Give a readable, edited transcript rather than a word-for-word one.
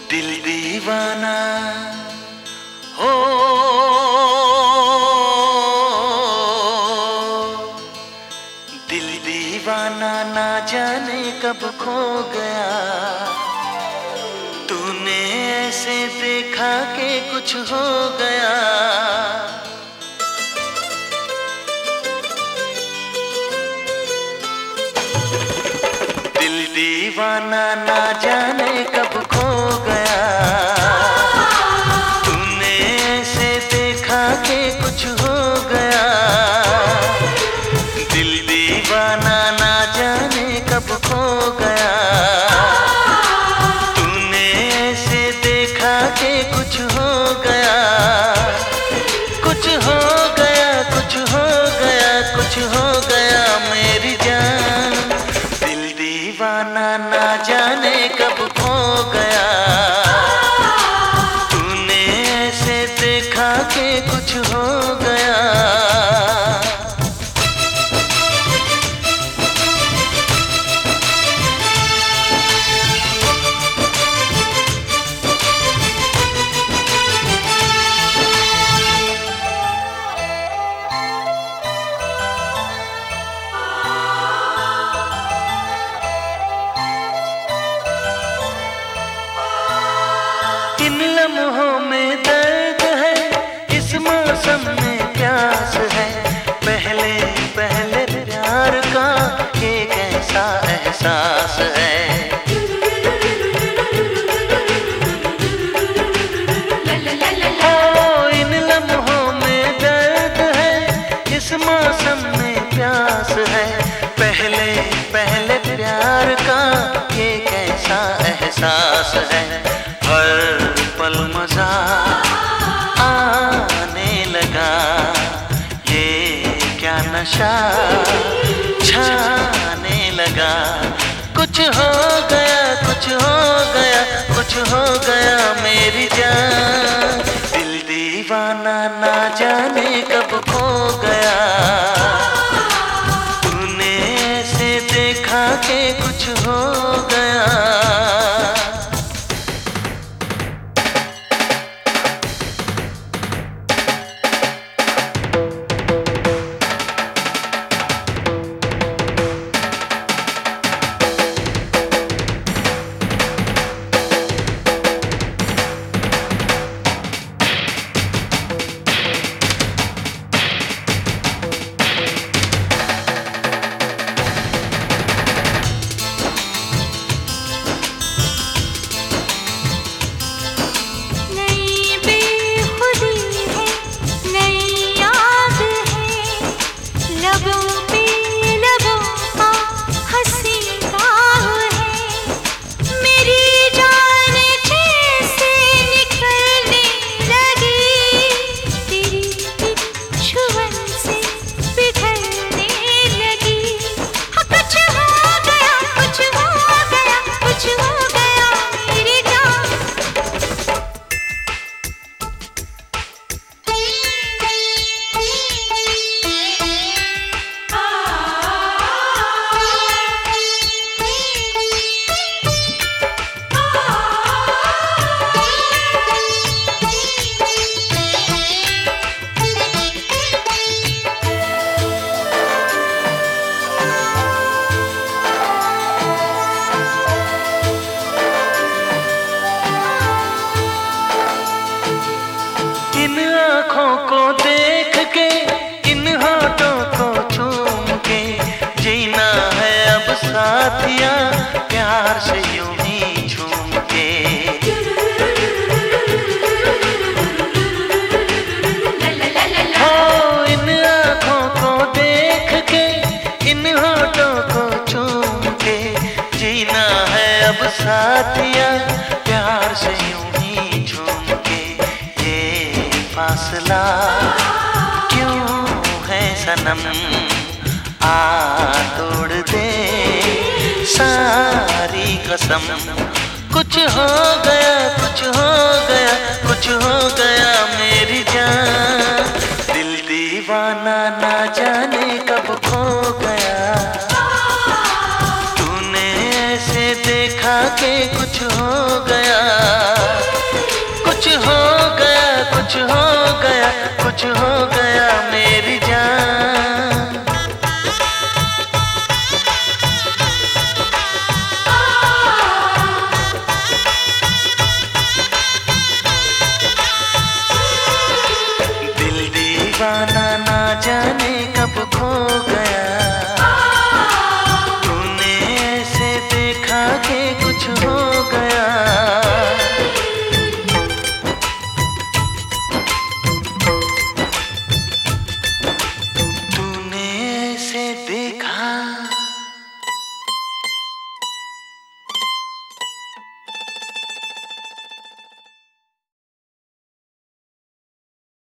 दिल दीवाना हो दिल दीवाना ना जाने कब खो गया। तूने ऐसे देखा कि कुछ हो गया। दिल दीवाना ना जाने कब खो गया। तूने ऐसे देखा कि कुछ हो गया। दिल दीवाना ना जाने कब खो गया। तूने ऐसे देखा कि कुछ हो गया। कुछ हो गया, कुछ हो गया, कुछ हो गया मेरी जान। दिल दीवाना ना जाने कब खो गया। तूने ऐसे देखा कि कुछ हो गया। इन लम्हों में दर्द है, इस मौसम में प्यास है। पहले पहले प्यार का ये कैसा एहसास है। ओ इन लम्हों में दर्द है, इस मौसम में प्यास है। पहले पहले प्यार का ये कैसा एहसास है। हर पल मजा आने लगा, ये क्या नशा छाने लगा। कुछ हो गया, कुछ हो गया, कुछ हो गया मेरी जान। दिल दीवाना ना जाने कब खो गया। तूने ऐसे देखा कि कुछ हो गया। इन आँखों को देख के, इन होठों को चूम के, जीना है अब साथिया प्यार से यूं ही झूम के। हो इन आँखों को देख के, इन होठों को चूम के, जीना है अब साथिया प्यार से यूं ही झूम के। फासला क्यों है सनम, आ तोड़ दे सारी कसम। कुछ हो गया, कुछ हो गया, कुछ हो गया मेरी जान। दिल दीवाना ना जाने कब खो गया। तूने ऐसे देखा कि